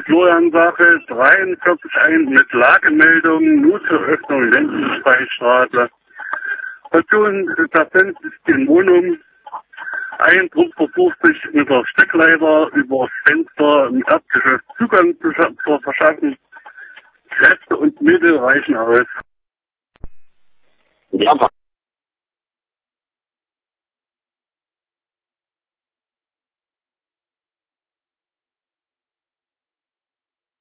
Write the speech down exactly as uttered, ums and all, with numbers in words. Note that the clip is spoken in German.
Florian Sache, dreiundvierzig ein mit Lagemeldung, nur zur Öffnung Lenzenspeistraße. Dazu, da sind in Wohnung. Ein Trupp versucht sich mit der Steckleiter über das Fenster im Erdgeschoss Zugang zu, zu verschaffen. Kräfte und Mittel reichen aus. Ja,